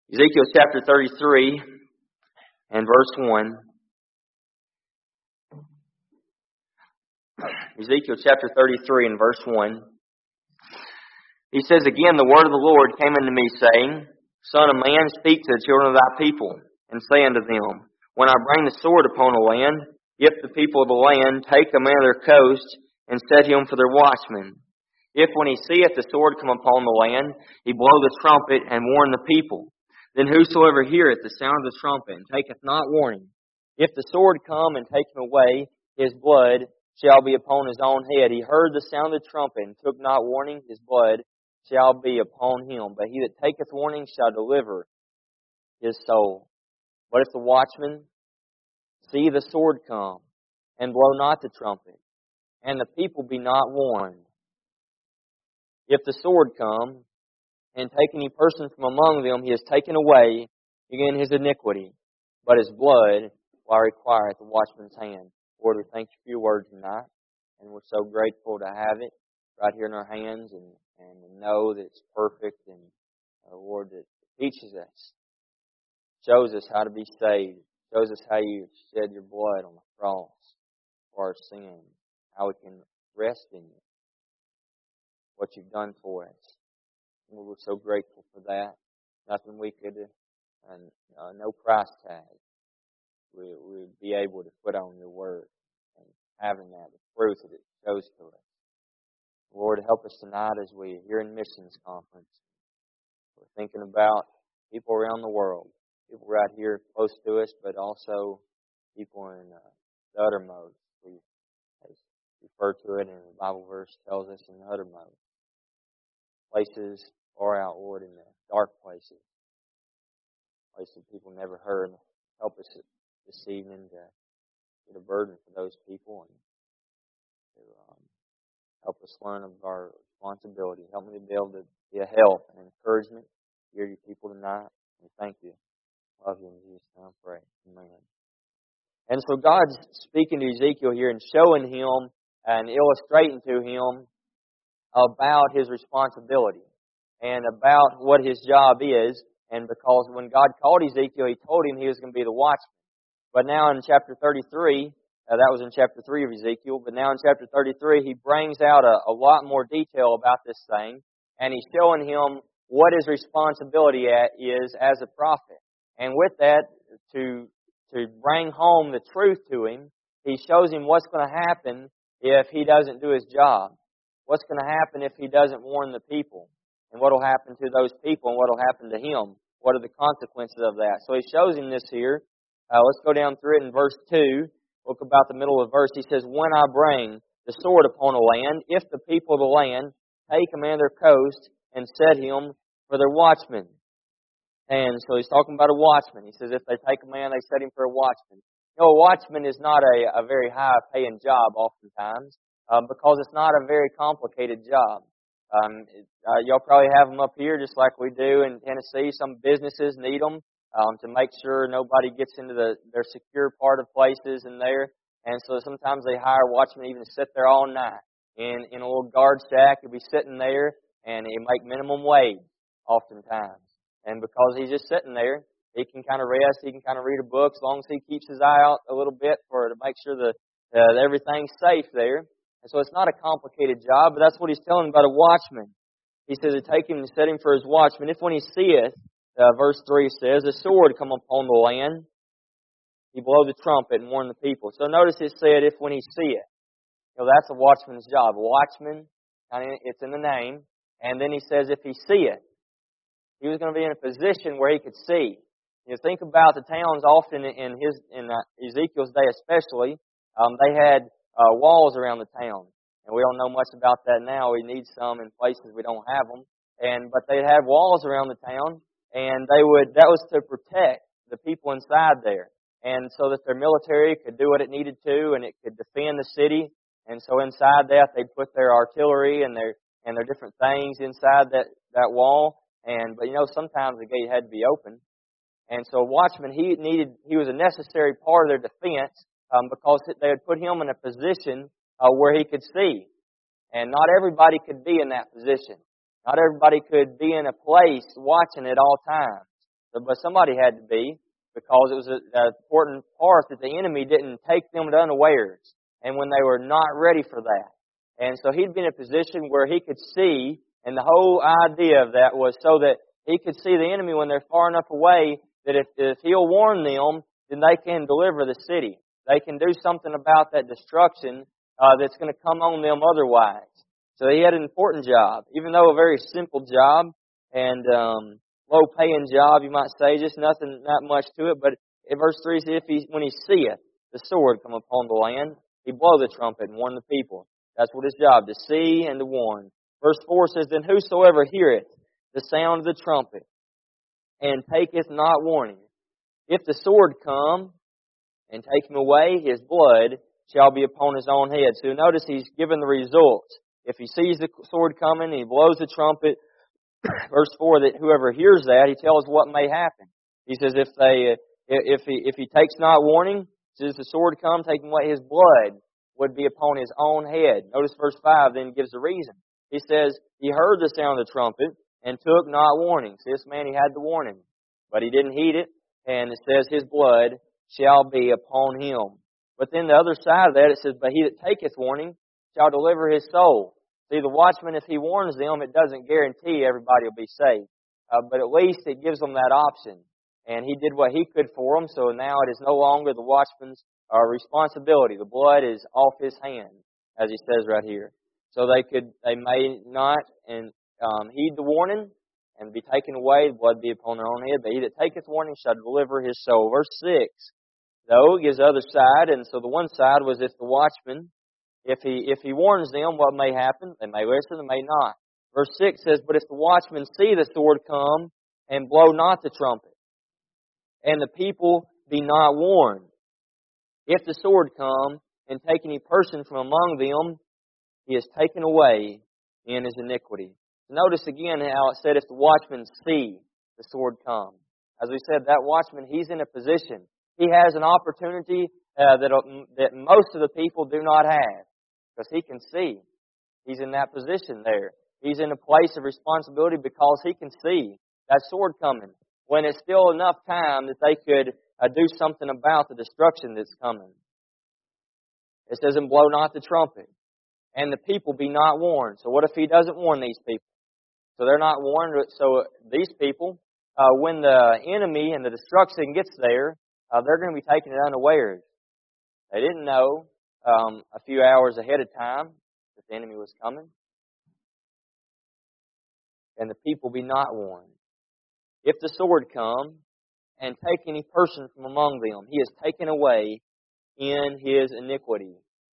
Ezekiel chapter 33 and verse 1. Ezekiel chapter 33 and verse 1. He says, "Again, the word of the Lord came unto me, saying, Son of man, speak to the children of thy people, and say unto them, When I bring the sword upon a land, if the people of the land take a man of their coast, and set him for their watchman. If when he seeth the sword come upon the land, he blow the trumpet, and warn the people. Then whosoever heareth the sound of the trumpet, and taketh not warning, if the sword come and take him away, his blood shall be upon his own head. He heard the sound of the trumpet, and took not warning, his blood shall be upon him. But he that taketh warning shall deliver his soul. But if the watchman see the sword come, and blow not the trumpet, and the people be not warned, if the sword come, and take any person from among them, he is taken away, again his iniquity, but his blood will require at the watchman's hand." Lord, we thank you for your word tonight, and we're so grateful to have it right here in our hands, and know that it's perfect, and Lord, that it teaches us, shows us how to be saved, shows us how you shed your blood on the cross for our sin, how we can rest in you, what you've done for us. And we're so grateful for that. Nothing we could, no price tag, we'd be able to put on your word, and having that, the truth that it shows to us. Lord, help us tonight as we here in missions conference. We're thinking about people around the world, people right here close to us, but also people in the uttermost. We refer to it, and the Bible verse tells us in the uttermost. Places far out, Lord, in the dark places. Places people never heard. Help us this evening to get a burden for those people, and to help us learn of our responsibility. Help me to be able to be a help and encouragement to your people tonight. And thank you. Love you in Jesus' name I pray. Amen. And so God's speaking to Ezekiel here and showing him and illustrating to him about his responsibility and about what his job is. And because when God called Ezekiel, he told him he was going to be the watchman. But now in chapter 33, that was in chapter 3 of Ezekiel, but now in chapter 33, he brings out a lot more detail about this thing, and he's showing him what his responsibility is as a prophet. And with that, to bring home the truth to him, he shows him what's going to happen if he doesn't do his job. What's going to happen if he doesn't warn the people? And what will happen to those people, and what will happen to him? What are the consequences of that? So he shows him this here. Let's go down through it in verse 2. Look about the middle of the verse. He says, "When I bring the sword upon a land, if the people of the land take a man of their coast, and set him for their watchman." And so he's talking about a watchman. He says if they take a man, they set him for a watchman. You know, a watchman is not a very high-paying job oftentimes, because it's not a very complicated job. Y'all probably have them up here just like we do in Tennessee. Some businesses need them to make sure nobody gets into their secure part of places in there. And so sometimes they hire watchmen even to sit there all night in a little guard shack. He'll be sitting there, and he'll make minimum wage oftentimes. And because he's just sitting there, he can kind of rest, he can kind of read a book as long as he keeps his eye out a little bit to make sure that everything's safe there. And so it's not a complicated job, but that's what he's telling about a watchman. He says to take him and set him for his watchman. If when he seeth, verse 3 says, the sword come upon the land, he blow the trumpet and warn the people. So notice it said, if when he seeth. You know, that's a watchman's job. A watchman, it's in the name. And then he says, if he seeth. He was going to be in a position where he could see. You think about the towns often in Ezekiel's day especially, they had walls around the town. And we don't know much about that now. We need some in places we don't have them. But they'd have walls around the town, and that was to protect the people inside there. And so that their military could do what it needed to, and it could defend the city. And so inside that, they'd put their artillery and their different things inside that wall. But you know, sometimes the gate had to be open. And so a watchman, he was a necessary part of their defense, because they had put him in a position where he could see. And not everybody could be in that position. Not everybody could be in a place watching at all times. But somebody had to be, because it was an important part that the enemy didn't take them to unawares, and when they were not ready for that. And so he'd been in a position where he could see, and the whole idea of that was so that he could see the enemy when they're far enough away that if he'll warn them, then they can deliver the city. They can do something about that destruction that's going to come on them otherwise. So he had an important job, even though a very simple job and low-paying job, you might say, just nothing, not much to it. But in verse 3 says, when he seeth the sword come upon the land, he blow the trumpet and warn the people. That's what his job, to see and to warn. Verse 4 says, then whosoever heareth the sound of the trumpet and taketh not warning, if the sword come and take him away, his blood shall be upon his own head. So notice he's given the results. If he sees the sword coming and he blows the trumpet, verse 4, that whoever hears that, he tells what may happen. He says if he takes not warning, says the sword come, taking away, his blood would be upon his own head. Notice verse 5 then gives the reason. He says, he heard the sound of the trumpet and took not warning. So this man, he had the warning, but he didn't heed it. And it says, his blood shall be upon him. But then the other side of that, it says, but he that taketh warning shall deliver his soul. See, the watchman, if he warns them, it doesn't guarantee everybody will be saved. But at least it gives them that option. And he did what he could for them, so now it is no longer the watchman's responsibility. The blood is off his hand, as he says right here. So they may not heed the warning and be taken away, the blood be upon their own head. But he that taketh warning shall deliver his soul. Verse 6, though, gives the other side. And so the one side was if the watchman, if he warns them, what may happen? They may listen, they may not. Verse 6 says, but if the watchman see the sword come and blow not the trumpet, and the people be not warned, if the sword come and take any person from among them, he is taken away in his iniquity. Notice again how it said if the watchman see the sword come. As we said, that watchman, he's in a position. He has an opportunity that most of the people do not have, because he can see. He's in that position there. He's in a place of responsibility because he can see that sword coming, when it's still enough time that they could do something about the destruction that's coming. It says, and blow not the trumpet, and the people be not warned. So what if he doesn't warn these people? So they're not warned. So these people, when the enemy and the destruction gets there, they're going to be taken unawares. They didn't know a few hours ahead of time that the enemy was coming. And the people be not warned. If the sword come and take any person from among them, he is taken away in his iniquity.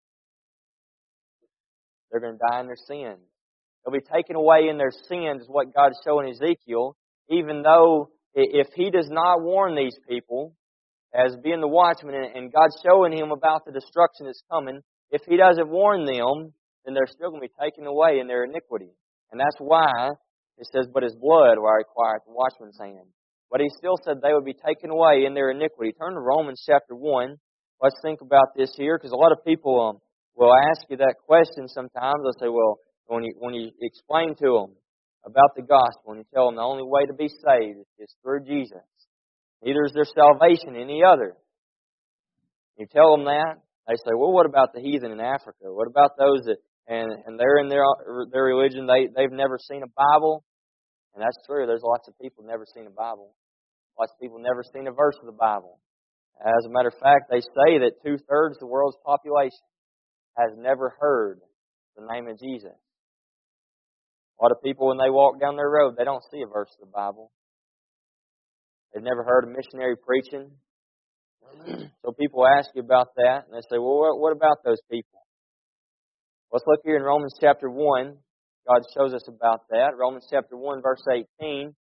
They're going to die in their sins. They'll be taken away in their sins, is what God's showing Ezekiel, even though if he does not warn these people, as being the watchman, and God's showing him about the destruction that's coming, if he doesn't warn them, then they're still going to be taken away in their iniquity. And that's why it says, but his blood will I require at the watchman's hand. But he still said they would be taken away in their iniquity. Turn to Romans chapter 1. Let's think about this here, because a lot of people will ask you that question sometimes. They'll say, well, when you explain to them about the gospel, and you tell them the only way to be saved is through Jesus. Neither is there salvation any other. You tell them that, they say, well, what about the heathen in Africa? What about those that, and they're in their religion, they've never seen a Bible? And that's true. There's lots of people who've never seen a Bible. Lots of people have never seen a verse of the Bible. As a matter of fact, they say that 2/3 of the world's population has never heard the name of Jesus. A lot of people, when they walk down their road, they don't see a verse of the Bible. They've never heard a missionary preaching. So people ask you about that, and they say, well, what about those people? Let's look here in Romans chapter 1. God shows us about that. Romans chapter 1, verse 18.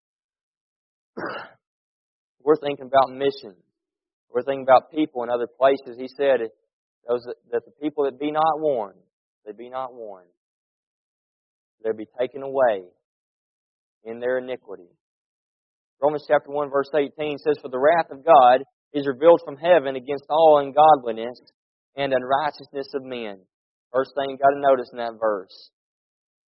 We're thinking about missions. We're thinking about people in other places. He said that the people that be not warned, they be not warned, they'll be taken away in their iniquity. Romans chapter 1, verse 18 says, for the wrath of God is revealed from heaven against all ungodliness and unrighteousness of men. First thing you've got to notice in that verse.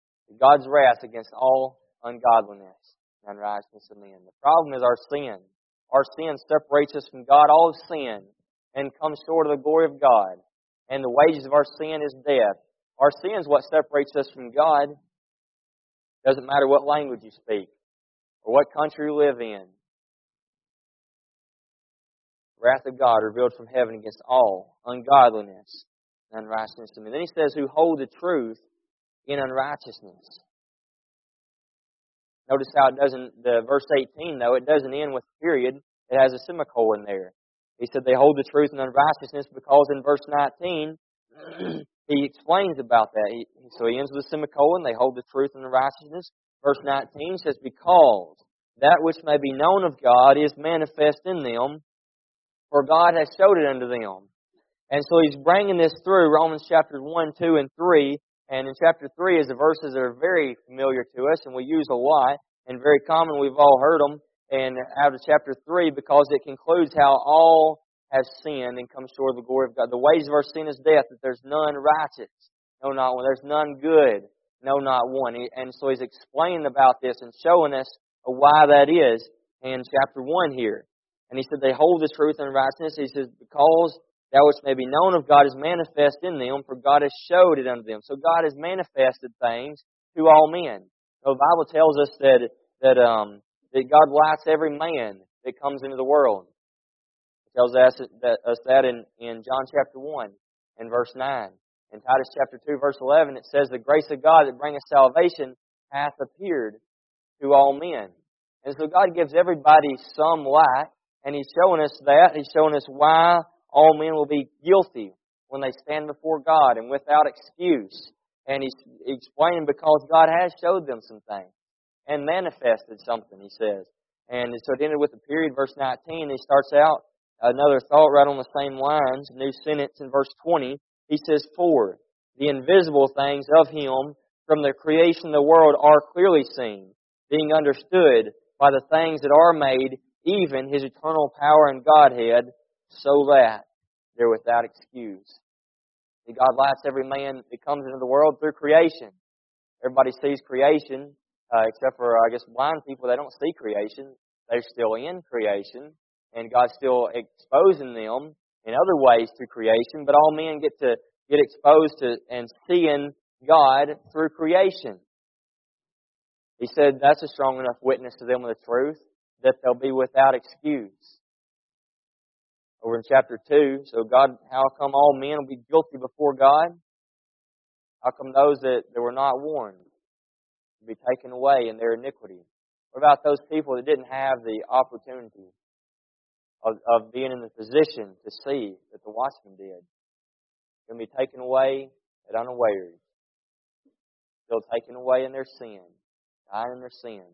God's wrath against all ungodliness and unrighteousness of men. The problem is our sin. Our sin separates us from God. All have sinned and come short of the glory of God. And the wages of our sin is death. Our sin is what separates us from God. Doesn't matter what language you speak or what country you live in. The wrath of God revealed from heaven against all ungodliness and unrighteousness. And then he says, who hold the truth in unrighteousness. Notice how it doesn't, verse 18 though, it doesn't end with period. It has a semicolon there. He said they hold the truth in unrighteousness because in verse 19, he explains about that. So he ends with a semicolon, they hold the truth in unrighteousness. Verse 19 says, because that which may be known of God is manifest in them, for God has showed it unto them. And so he's bringing this through Romans chapters 1, 2, and 3. And in chapter 3 is the verses that are very familiar to us and we use a lot and very common. We've all heard them. And out of chapter 3, because it concludes how all have sinned and come short of the glory of God. The wages of our sin is death, that there's none righteous. No, not one. There's none good. No, not one. And so he's explaining about this and showing us why that is in chapter 1 here. And he said they hold the truth in righteousness. He says, because that which may be known of God is manifest in them, for God has showed it unto them. So God has manifested things to all men. So the Bible tells us that God lights every man that comes into the world. It tells us that in John chapter 1 and verse 9. In Titus chapter 2 verse 11 it says, the grace of God that bringeth salvation hath appeared to all men. And so God gives everybody some light, and He's showing us that. He's showing us why all men will be guilty when they stand before God and without excuse. And He's explaining because God has showed them some things and manifested something, He says. And so it ended with the period, verse 19. He starts out another thought right on the same lines, a new sentence in verse 20. He says, for the invisible things of Him from the creation of the world are clearly seen, being understood by the things that are made, even His eternal power and Godhead, so that they're without excuse. See, God lights every man that comes into the world through creation. Everybody sees creation, except for, I guess, blind people. They don't see creation. They're still in creation, and God's still exposing them in other ways through creation. But all men get exposed to and seeing God through creation. He said that's a strong enough witness to them of the truth that they'll be without excuse. Over in chapter 2, so God, how come all men will be guilty before God? How come those that were not warned will be taken away in their iniquity? What about those people that didn't have the opportunity of being in the position to see that the watchman did? They'll be taken away at unawares. They'll be taken away in their sin, dying in their sin.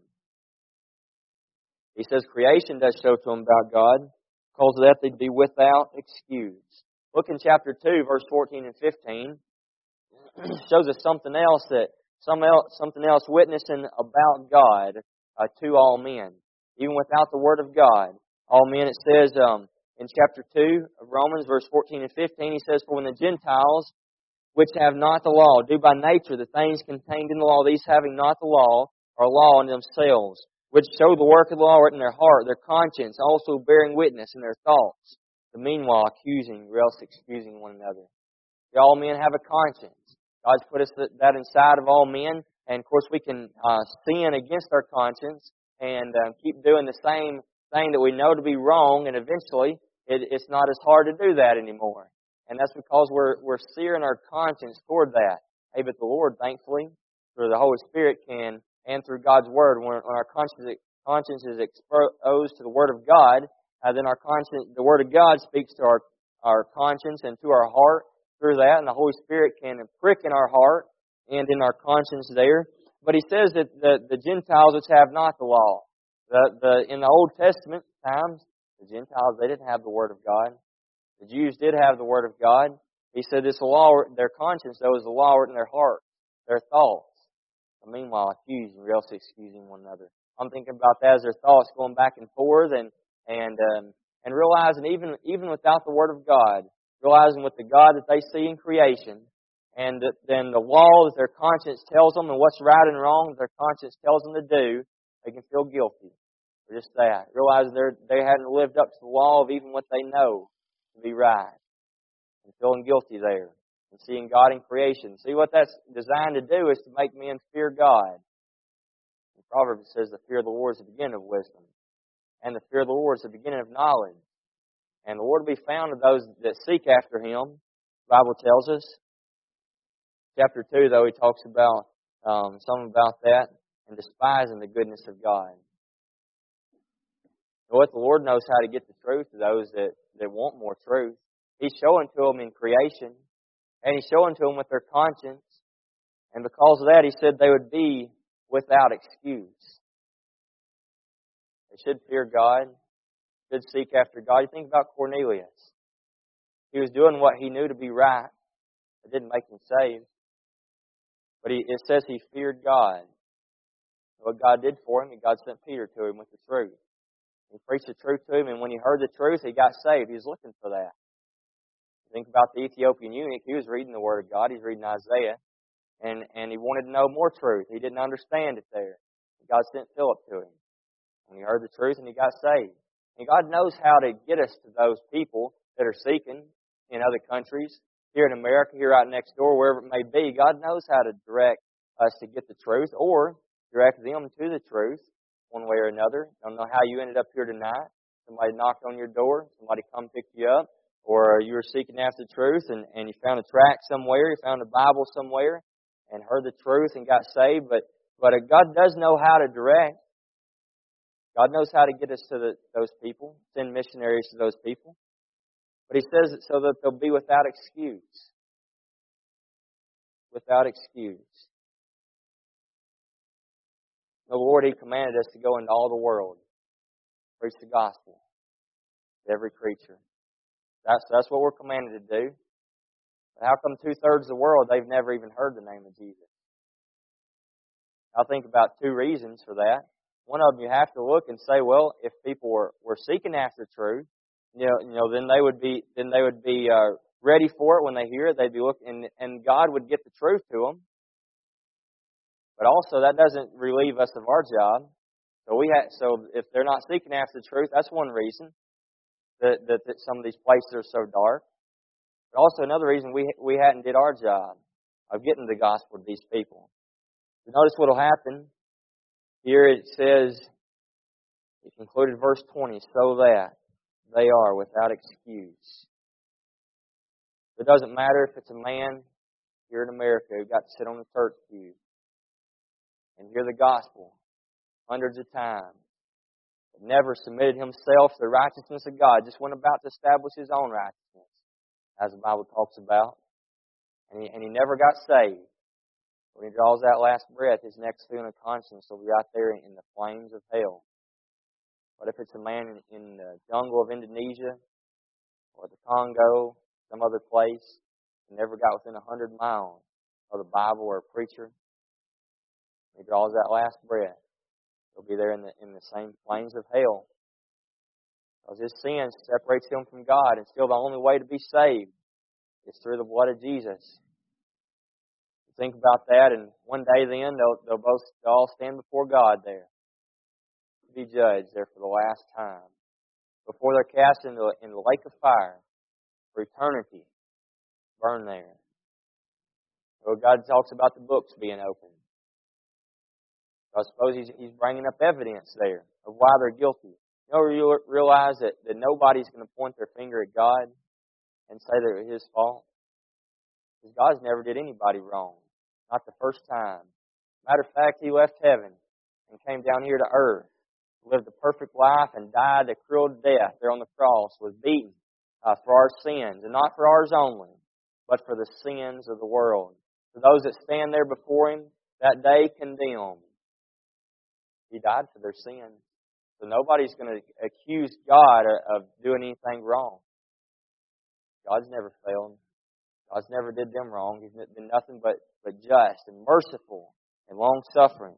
He says creation does show to them about God. Because of that, they'd be without excuse. Look in chapter 2, verse 14 and 15. Shows us something else witnessing about God to all men, even without the Word of God. All men, it says in chapter 2 of Romans, verse 14 and 15, he says, for when the Gentiles, which have not the law, do by nature the things contained in the law, these having not the law, are law in themselves, which show the work of the law written in their heart, their conscience also bearing witness in their thoughts, the meanwhile accusing or else excusing one another. All men have a conscience. God's put us that inside of all men, and of course we can sin against our conscience and keep doing the same thing that we know to be wrong, and eventually it's not as hard to do that anymore. And that's because we're searing our conscience toward that. Hey, but the Lord, thankfully, through the Holy Spirit can, and through God's Word, when our conscience is exposed to the Word of God, then our conscience, the Word of God speaks to our conscience and to our heart through that, and the Holy Spirit can prick in our heart and in our conscience there. But he says that the Gentiles which have not the law, in the Old Testament times, the Gentiles, they didn't have the Word of God. The Jews did have the Word of God. He said this law, their conscience, though, is the law written in their heart, their thoughts. And meanwhile, accusing or else excusing one another. I'm thinking about that as their thoughts going back and forth, and realizing even without the Word of God, realizing with the God that they see in creation, and then the law that their conscience tells them and what's right and wrong that their conscience tells them to do, they can feel guilty. or just that. Realize they hadn't lived up to the law of even what they know to be right. And feeling guilty there. And seeing God in creation. See, what that's designed to do is to make men fear God. In Proverbs it says the fear of the Lord is the beginning of wisdom. And the fear of the Lord is the beginning of knowledge. And the Lord will be found of those that seek after Him. The Bible tells us. Chapter 2, though, he talks about something about that and despising the goodness of God. And what the Lord knows how to get the truth to those that want more truth. He's showing to them in creation. And He's showing to them with their conscience. And because of that, He said they would be without excuse. They should fear God. Should seek after God. You think about Cornelius. He was doing what he knew to be right. It didn't make him saved. But it says he feared God. What God did for him, God sent Peter to him with the truth. He preached the truth to him, and when he heard the truth, he got saved. He was looking for that. Think about the Ethiopian eunuch. He was reading the Word of God. He's reading Isaiah. And he wanted to know more truth. He didn't understand it there. God sent Philip to him. When he heard the truth, and he got saved. And God knows how to get us to those people that are seeking in other countries. Here in America, here right next door, wherever it may be, God knows how to direct us to get the truth or direct them to the truth one way or another. I don't know how you ended up here tonight. Somebody knocked on your door, somebody come pick you up, or you were seeking after the truth and you found a tract somewhere, you found a Bible somewhere and heard the truth and got saved. But God does know how to direct. God knows how to get us to those people, send missionaries to those people. But He says it so that they'll be without excuse. Without excuse. The Lord, He commanded us to go into all the world, preach the gospel to every creature. That's what we're commanded to do. But how come 2/3 of the world, they've never even heard the name of Jesus? I'll think about two reasons for that. One of them, you have to look and say, well, if people were seeking after truth, then they would be ready for it when they hear it. They'd be looking, and God would get the truth to them. But also, that doesn't relieve us of our job. So if they're not seeking after the truth, that's one reason that some of these places are so dark. But also another reason we hadn't did our job of getting the gospel to these people. You notice what will happen. Here it says, it concluded verse 20, so that they are without excuse. It doesn't matter if it's a man here in America who got to sit on the church pew and hear the gospel hundreds of times, but never submitted himself to the righteousness of God, just went about to establish his own righteousness, as the Bible talks about, and he never got saved. When he draws that last breath, his next feeling of conscience will be out there in the flames of hell. But if it's a man in the jungle of Indonesia or the Congo, some other place, who never got within 100 miles of the Bible or a preacher, he draws that last breath, he'll be there in the same flames of hell. Because his sin separates him from God, and still the only way to be saved is through the blood of Jesus. Think about that, and one day then they'll all stand before God there to be judged there for the last time before they're cast into the lake of fire for eternity, burn there. So God talks about the books being opened. I suppose He's bringing up evidence there of why they're guilty. You realize that nobody's going to point their finger at God and say that it was His fault, because God never did anybody wrong. Not the first time. Matter of fact, He left heaven and came down here to earth, lived a perfect life, and died a cruel death there on the cross, was beaten for our sins, and not for ours only, but for the sins of the world. For those that stand there before Him that day condemned. He died for their sins. So nobody's going to accuse God of doing anything wrong. God's never failed. God's never did them wrong. He's been nothing but just and merciful and long-suffering.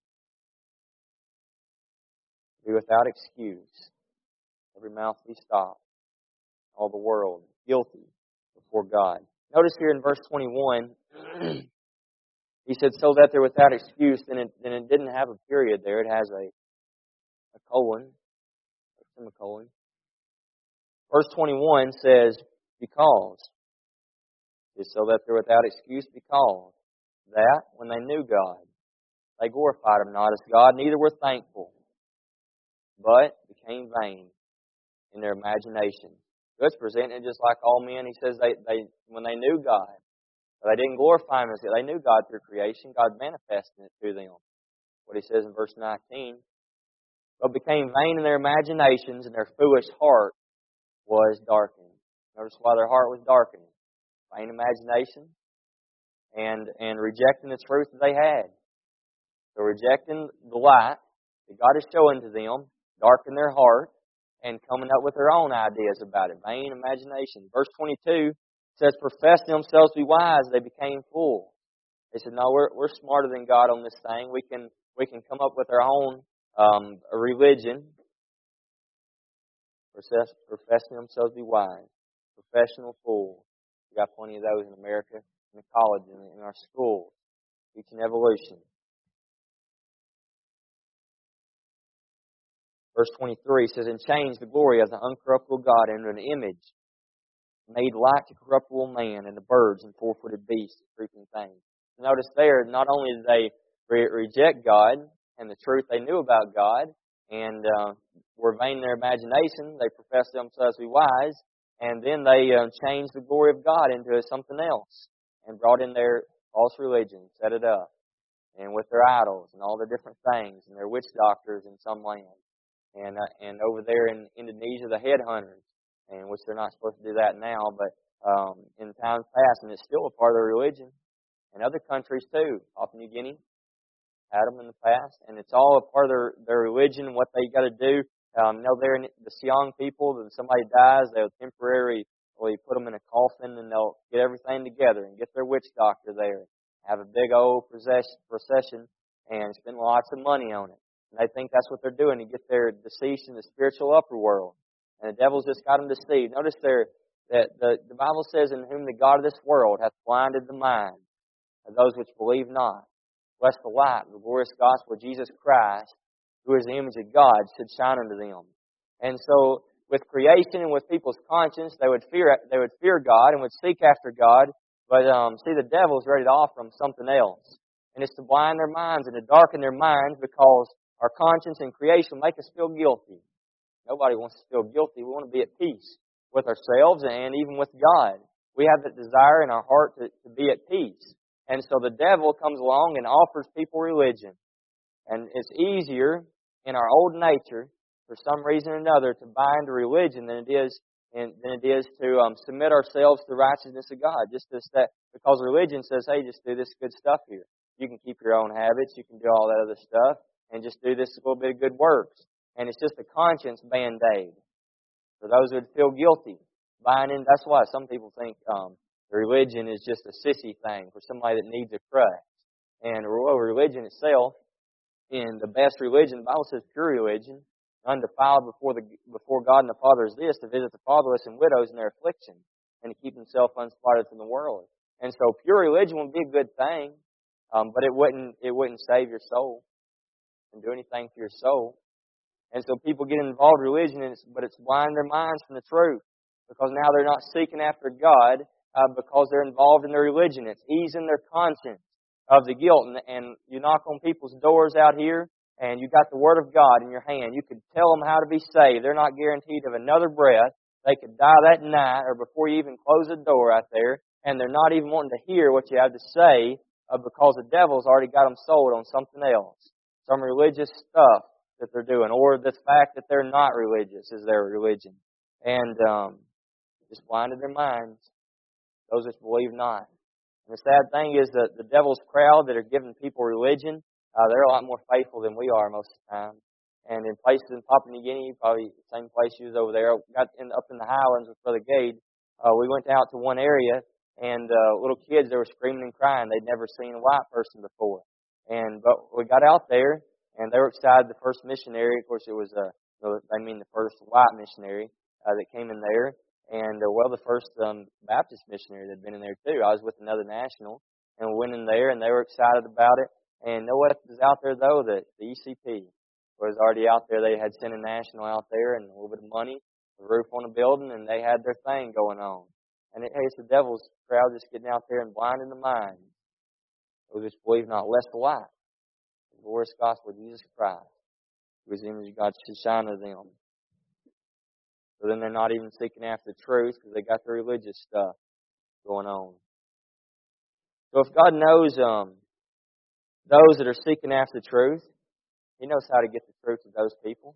Be without excuse. Every mouth be stopped. All the world guilty before God. Notice here in verse 21, he said, so that they're without excuse. Then it didn't have a period there. It has a colon, a semicolon. Verse 21 says, because, is so that they're without excuse because, that when they knew God, they glorified Him not as God, neither were thankful, but became vain in their imagination. So it's presented just like all men. He says they when they knew God, they didn't glorify Him as God. They knew God through creation. God manifested it to them. What He says in verse 19, but became vain in their imaginations, and their foolish heart was darkened. Notice why their heart was darkened. Vain imagination and rejecting the truth that they had. So rejecting the light that God is showing to them, darkened their heart, and coming up with their own ideas about it. Vain imagination. Verse 22 says, professing themselves to be wise, they became fools. They said, no, we're smarter than God on this thing. We can come up with our own religion. Professing themselves to be wise. Professional fools. We got plenty of those in America, in the college, in our schools. Teaching evolution. Verse 23 says, and changed the glory of the uncorruptible God into an image made like to corruptible man and the birds and four-footed beasts and creeping things. Notice there, not only did they reject God and the truth they knew about God and were vain in their imagination, they professed themselves to be wise, and then they changed the glory of God into something else and brought in their false religion, set it up, and with their idols and all the different things and their witch doctors in some land. And over there in Indonesia, the headhunters, and which they're not supposed to do that now, but in times past, and it's still a part of their religion. And other countries too, Papua New Guinea had them in the past, and it's all a part of their religion and what they got to do. They're in the Siong people. When somebody dies, they'll temporarily put them in a coffin, and they'll get everything together and get their witch doctor there, have a big old procession, and spend lots of money on it. And they think that's what they're doing to get their deceased in the spiritual upper world. And the devil's just got them deceived. Notice there that the Bible says, in whom the God of this world hath blinded the mind of those which believe not, lest the light of the glorious gospel of Jesus Christ, who is the image of God, should shine unto them. And so, with creation and with people's conscience, they would fear God and would seek after God. But see, the devil's ready to offer them something else, and it's to blind their minds and to darken their minds, because our conscience and creation make us feel guilty. Nobody wants to feel guilty. We want to be at peace with ourselves and even with God. We have that desire in our heart to be at peace. And so the devil comes along and offers people religion. And it's easier in our old nature, for some reason or another, to buy into religion than it is to submit ourselves to the righteousness of God. Because religion says, hey, just do this good stuff here. You can keep your own habits. You can do all that other stuff. And just do this little bit of good works. And it's just a conscience band-aid for those who would feel guilty. Buying in. That's why some people think religion is just a sissy thing for somebody that needs a crutch. And religion itself, in the best religion, the Bible says pure religion, undefiled before God and the Father is this, to visit the fatherless and widows in their affliction, and to keep himself unspotted from the world. And so pure religion would be a good thing, but it wouldn't save your soul and do anything for your soul. And so people get involved in religion, but it's blinding their minds from the truth, because now they're not seeking after God because they're involved in their religion. It's easing their conscience of the guilt. And you knock on people's doors out here, and you got the Word of God in your hand. You could tell them how to be saved. They're not guaranteed of another breath. They could die that night or before you even close the door out there, and they're not even wanting to hear what you have to say because the devil's already got them sold on something else. Some religious stuff that they're doing, or the fact that they're not religious is their religion. And just blinded their minds, those which believe not. And the sad thing is that the devil's crowd that are giving people religion, they're a lot more faithful than we are most of the time. And in places in Papua New Guinea, probably the same place you was over there, up in the highlands with Brother Gade, we went out to one area, and little kids, they were screaming and crying. They'd never seen a white person before. But we got out there, and they were excited. The first missionary, of course, it was the first white missionary that came in there, and the first Baptist missionary that had been in there too. I was with another national, and we went in there, and they were excited about it. And know what was out there though? The ECP was already out there. They had Senate National out there and a little bit of money, the roof on the building, and they had their thing going on. And it's the devil's crowd just getting out there and blinding the minds. Who just believe not, lest the light, the glorious gospel of Jesus Christ, whose image God should shine to them. So then they're not even seeking after the truth because they got the religious stuff going on. So if God knows those that are seeking after the truth, He knows how to get the truth to those people.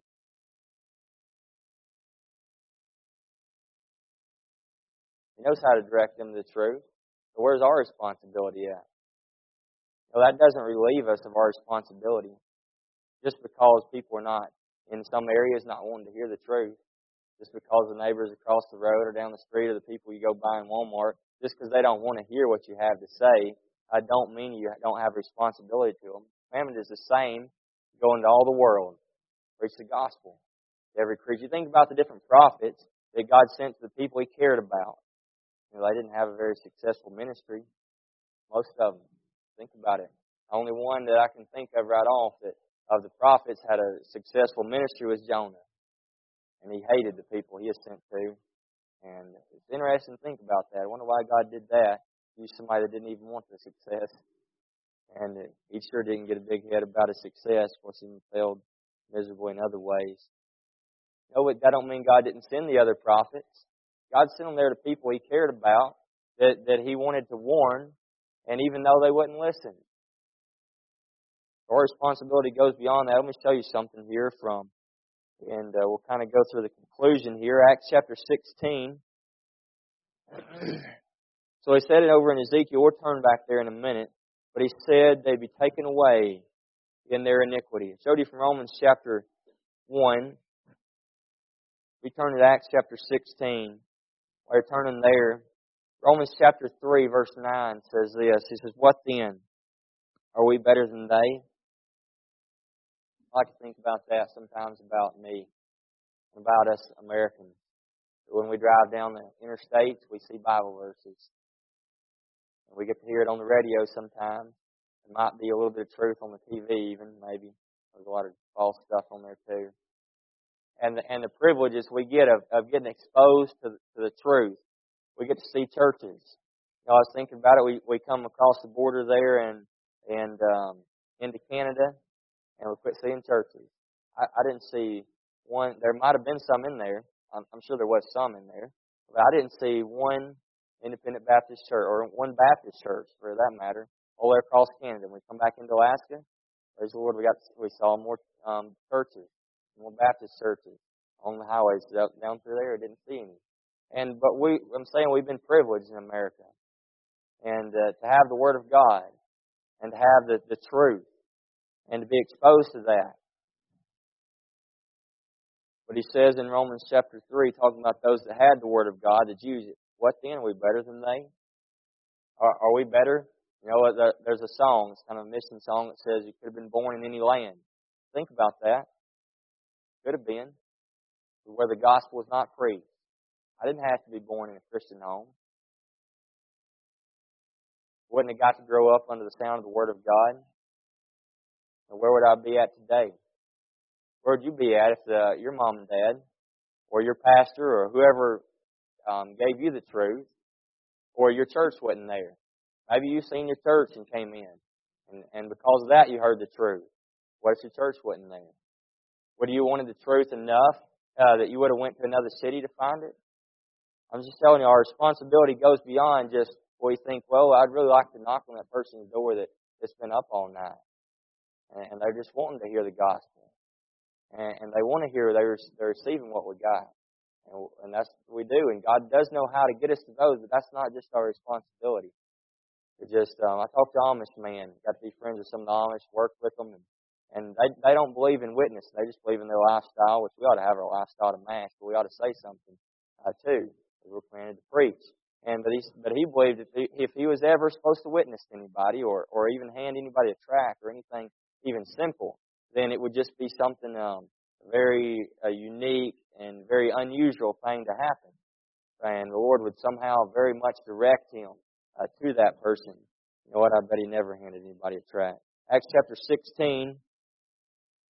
He knows how to direct them to the truth. So where's our responsibility at? Well, that doesn't relieve us of our responsibility. Just because people are not, in some areas, not wanting to hear the truth. Just because the neighbors across the road or down the street or the people you go by in Walmart, just because they don't want to hear what you have to say, don't mean you don't have responsibility to them. The commandment is the same. Go into all the world. Preach the gospel to every creature. You think about the different prophets that God sent to the people He cared about. You know, they didn't have a very successful ministry. Most of them. Think about it. The only one that I can think of right off that of the prophets had a successful ministry was Jonah. And he hated the people he was sent to. And it's interesting to think about that. I wonder why God did that. Use somebody that didn't even want the success. And he sure didn't get a big head about his success. Of course, he failed miserably in other ways. No, but that don't mean God didn't send the other prophets. God sent them there to people He cared about, that He wanted to warn, and even though they wouldn't listen. Our responsibility goes beyond that. Let me show you something here and we'll kind of go through the conclusion here. Acts chapter 16. So He said it over in Ezekiel. We'll turn back there in a minute. But He said they'd be taken away in their iniquity. I showed you from Romans chapter 1. We turn to Acts chapter 16. While you're turning there, Romans chapter 3 verse 9 says this. He says, "What then? Are we better than they?" I like to think about that sometimes about me, about us Americans. When we drive down the interstates, we see Bible verses. And we get to hear it on the radio sometimes. There might be a little bit of truth on the TV even, maybe. There's a lot of false stuff on there too. And the privileges we get of getting exposed to the truth. We get to see churches. You know, I was thinking about it. We come across the border there and into Canada, and we quit seeing churches. I didn't see one. There might have been some in there. I'm sure there was some in there, but I didn't see one Independent Baptist church or one Baptist church, for that matter, all the way across Canada. When we come back into Alaska, praise the Lord, we saw more churches, more Baptist churches on the highways down through there. I didn't see any. But I'm saying we've been privileged in America, and to have the Word of God, and to have the truth, and to be exposed to that. But He says in Romans chapter 3, talking about those that had the Word of God, that use it. What then? Are we better than they? Are we better? You know, there's a song, it's kind of a mission song that says you could have been born in any land. Think about that. Could have been. Where the gospel was not preached. I didn't have to be born in a Christian home. Wouldn't have got to grow up under the sound of the Word of God. And where would I be at today? Where would you be at if your mom and dad, or your pastor, or whoever gave you the truth, or your church wasn't there? Maybe you seen your church and came in, and because of that you heard the truth. What if your church wasn't there? Would you wanted the truth enough that you would have went to another city to find it? I'm just telling you, our responsibility goes beyond just we think, well, I'd really like to knock on that person's door that's been up all night, and they're just wanting to hear the gospel, and they want to hear they're receiving what we got. And that's what we do. And God does know how to get us to those, but that's not just our responsibility. It's just, I talked to Amish man, got to be friends with some of the Amish, worked with them, and they don't believe in witness. They just believe in their lifestyle, which we ought to have our lifestyle to match, but we ought to say something too, because we're commanded to preach. But he believed if he was ever supposed to witness to anybody, or even hand anybody a tract or anything even simple, then it would just be something very unique and very unusual thing to happen. And the Lord would somehow very much direct him to that person. You know what? I bet he never handed anybody a tract. Acts chapter 16.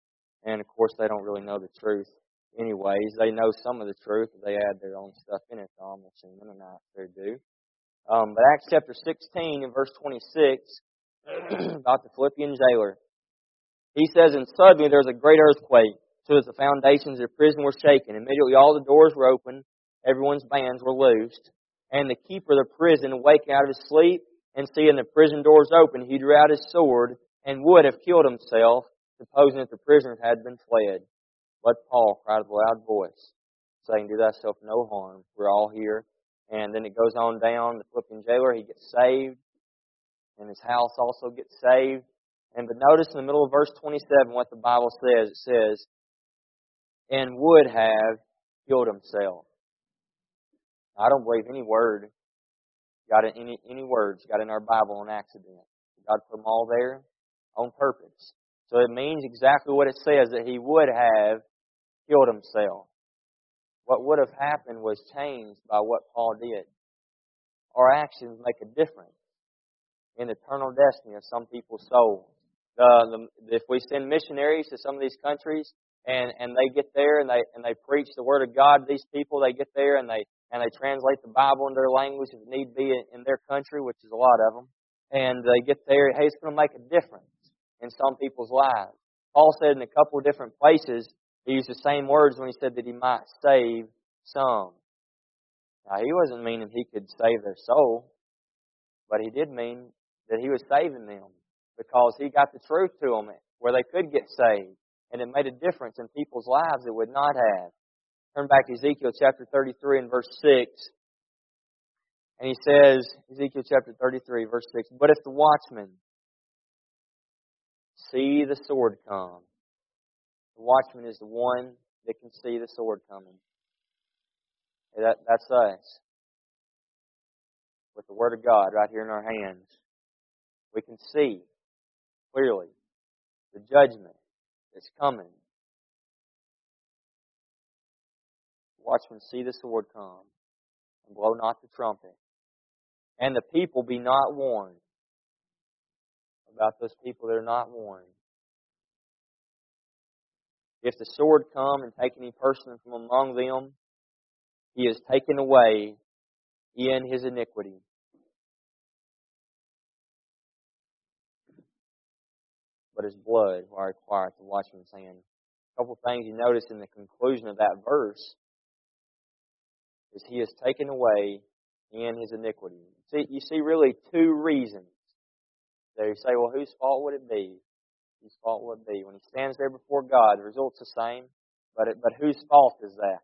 And of course, they don't really know the truth anyways. They know some of the truth, but they add their own stuff in it, so I'm assuming, and they do. But Acts chapter 16 and verse 26, about the Philippian jailer. He says, and suddenly there was a great earthquake, so that the foundations of the prison were shaken. Immediately all the doors were opened, everyone's bands were loosed, and the keeper of the prison, waking out of his sleep, and seeing the prison doors open, he drew out his sword, and would have killed himself, supposing that the prisoners had been fled. But Paul cried with a loud voice, saying, do thyself no harm. We're all here. And then it goes on down. The Philippian jailer, he gets saved. And his house also gets saved. But notice in the middle of verse 27 what the Bible says. It says, and would have killed himself. I don't believe any words got in our Bible on accident. God put them all there on purpose. So it means exactly what it says, that he would have killed himself. What would have happened was changed by what Paul did. Our actions make a difference in the eternal destiny of some people's souls. If we send missionaries to some of these countries and they get there and they preach the Word of God to these people, they get there and they translate the Bible in their language if need be in their country, which is a lot of them, and they get there, hey, it's going to make a difference in some people's lives. Paul said in a couple of different places, he used the same words when he said that he might save some. Now, he wasn't meaning he could save their soul, but he did mean that he was saving them because he got the truth to them where they could get saved, and it made a difference in people's lives that would not have. Turn back to Ezekiel chapter 33 and verse 6. And he says, Ezekiel chapter 33, verse 6, but if the watchman see the sword come. The watchman is the one that can see the sword coming. That's us. With the Word of God right here in our hands, we can see clearly the judgment that's coming. The watchman see the sword come and blow not the trumpet. And the people be not warned. About those people that are not warned. If the sword come and take any person from among them, he is taken away in his iniquity. But his blood will I require at the watchman's hand. A couple of things you notice in the conclusion of that verse is he is taken away in his iniquity. You see really two reasons. There you say, well, whose fault would it be? Whose fault would it be? When he stands there before God, the result's the same. But whose fault is that?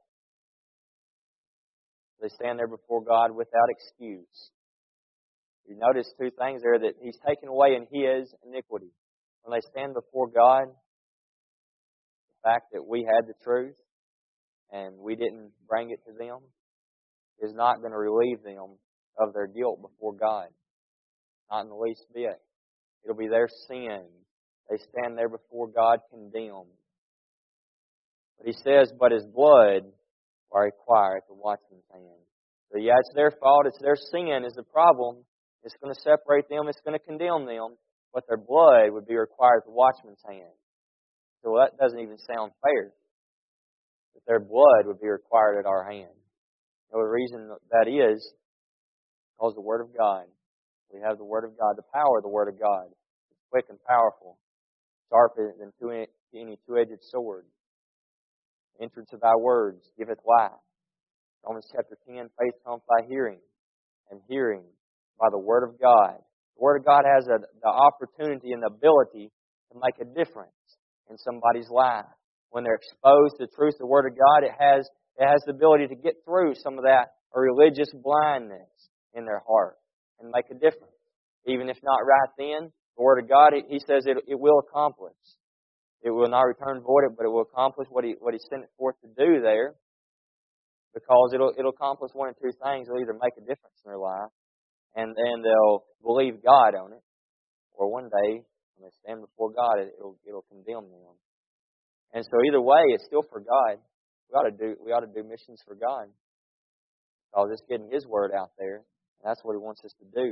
They stand there before God without excuse. You notice two things there, that he's taken away in his iniquity. When they stand before God, the fact that we had the truth and we didn't bring it to them is not going to relieve them of their guilt before God. Not in the least bit. It'll be their sin. They stand there before God condemned. But he says, but his blood will require at the watchman's hand. So yeah, it's their fault. It's their sin is the problem. It's going to separate them. It's going to condemn them. But their blood would be required at the watchman's hand. So that doesn't even sound fair. That their blood would be required at our hand. The reason that is because the Word of God. We have the Word of God, the power of the Word of God. It's quick and powerful, sharper than any two-edged sword. The entrance of thy words giveth life. Romans chapter 10, faith comes by hearing, and hearing by the Word of God. The Word of God has the opportunity and the ability to make a difference in somebody's life. When they're exposed to the truth of the Word of God, it has the ability to get through some of that religious blindness in their heart and make a difference. Even if not right then, the Word of God, He says it will accomplish. It will not return void, but it will accomplish what He sent it forth to do there. Because it'll accomplish one of two things. It'll either make a difference in their life, and they'll believe God on it, or one day when they stand before God, it'll condemn them. And so either way, it's still for God. We ought to do missions for God. Because it's getting His Word out there, and that's what He wants us to do.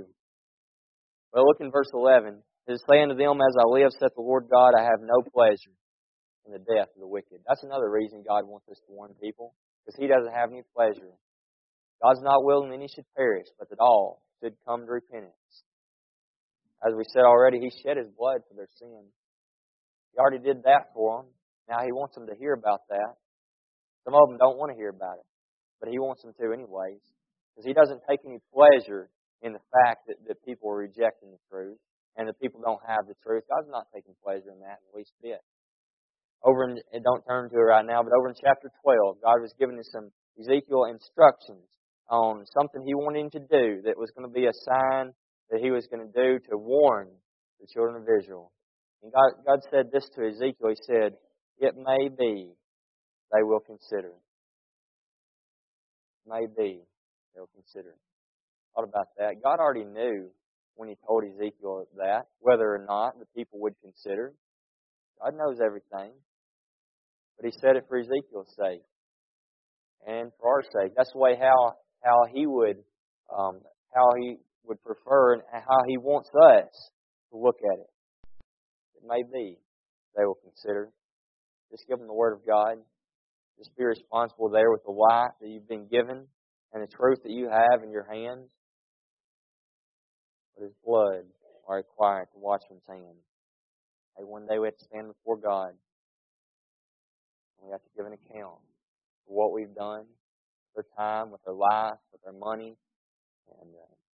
Well, look in verse 11. It is saying to them, as I live, saith the Lord God, I have no pleasure and the death of the wicked. That's another reason God wants us to warn people, because He doesn't have any pleasure. God's not willing that any should perish, but that all should come to repentance. As we said already, He shed His blood for their sins. He already did that for them. Now He wants them to hear about that. Some of them don't want to hear about it, but He wants them to anyways, because He doesn't take any pleasure in the fact that people are rejecting the truth and that people don't have the truth. God's not taking pleasure in that in the least bit. Don't turn to it right now, but over in chapter 12, God was giving us some Ezekiel instructions on something He wanted him to do that was going to be a sign that He was going to do to warn the children of Israel. And God said this to Ezekiel. He said, "It may be they will consider." It may be they will consider. Thought about that. God already knew when He told Ezekiel that, whether or not the people would consider. God knows everything. But He said it for Ezekiel's sake and for our sake. That's the way how He would prefer and how He wants us to look at it. It may be they will consider. Just give them the Word of God. Just be responsible there with the light that you've been given and the truth that you have in your hands. But His blood are required to wash one's hands. Hey, one day we have to stand before God. And we have to give an account for what we've done, with our time, with our life, with our money. And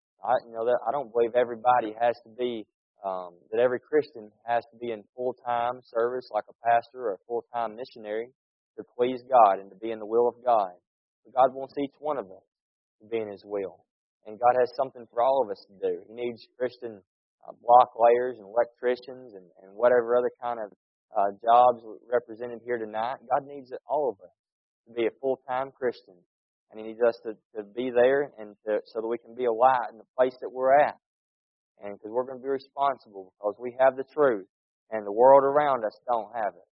I don't believe everybody has to be, that every Christian has to be in full-time service like a pastor or a full-time missionary to please God and to be in the will of God. But God wants each one of us to be in His will. And God has something for all of us to do. He needs Christian block layers and electricians and whatever other kind of jobs represented here tonight. God needs all of us to be a full-time Christian. And He needs us to be there and so that we can be a light in the place that we're at. And because we're going to be responsible because we have the truth and the world around us don't have it.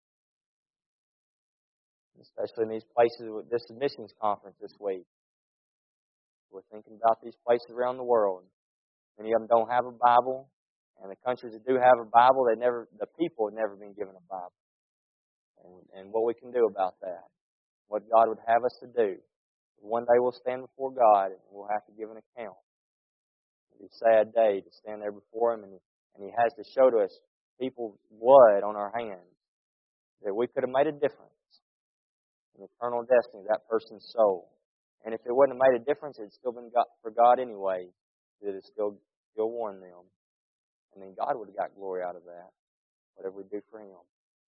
Especially in these places with this missions conference this week. We're thinking about these places around the world. Many of them don't have a Bible. And the countries that do have a Bible, the people have never been given a Bible. And what we can do about that. What God would have us to do. One day we'll stand before God and we'll have to give an account. It'll be a sad day to stand there before Him and He has to show to us people's blood on our hands. That we could have made a difference in the eternal destiny of that person's soul. And if it wouldn't have made a difference, it'd still been for God anyway. It would still warn them. And then God would have got glory out of that, whatever we do for Him.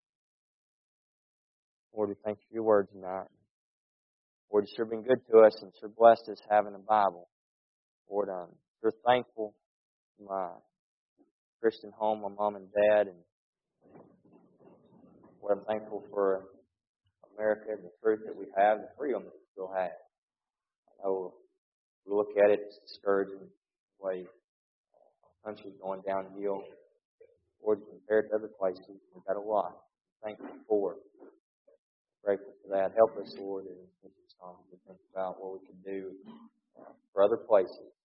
Lord, we thank You for Your word tonight. Lord, it's sure been good to us and sure blessed us having a Bible. Lord, I'm sure thankful for my Christian home, my mom and dad. And Lord, I'm thankful for America, the truth that we have, the freedom that we still have. I know we look at it, it's discouraging the way our country's going downhill. Lord, compared to other places, we've got a lot. Thank You for it. Grateful for that. Help us, Lord, in this time to think about what we can do for other places.